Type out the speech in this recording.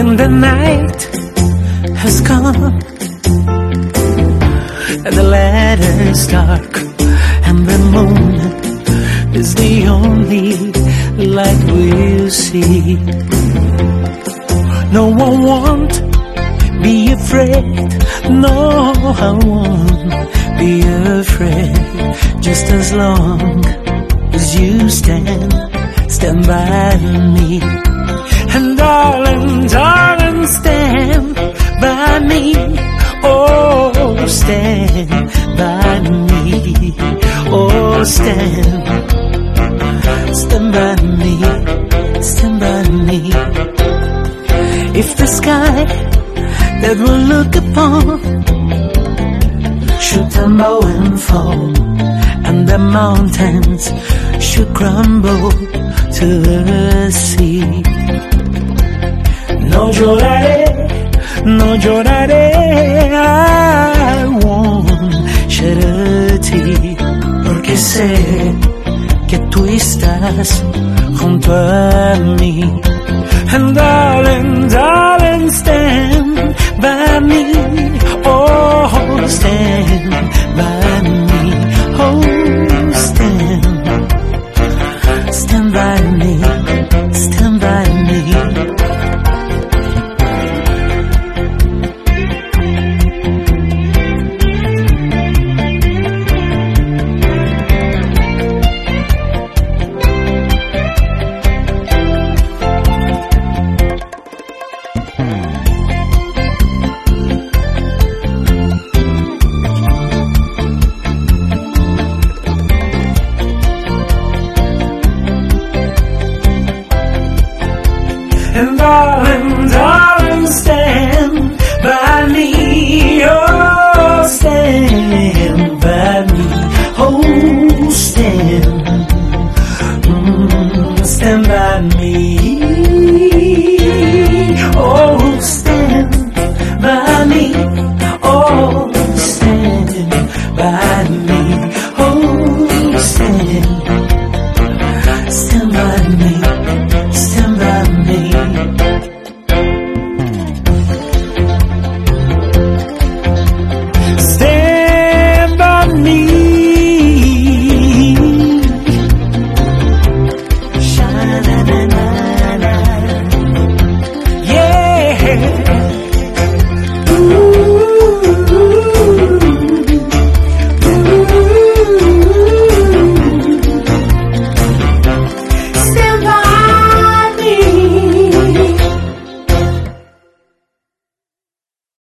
when the night has come and the ladder's dark and the moon is the only light we'll see. No, I won't be afraid. No, I won't be afraid. Just as long as you stand by me. And darling, darling, stand by me. Oh, stand by me. Oh, stand by me. Stand by me. If the sky that we'll look upon should tumble and fall, and the mountains should crumble to the sea, no lloraré, no lloraré, I won't shed a tear, porque sé que tú estás junto a mí. And darling, darling, stand by me. Oh, stand by me. Oh, stand by me. Stand by me. And darling, darling, stand by me. Oh,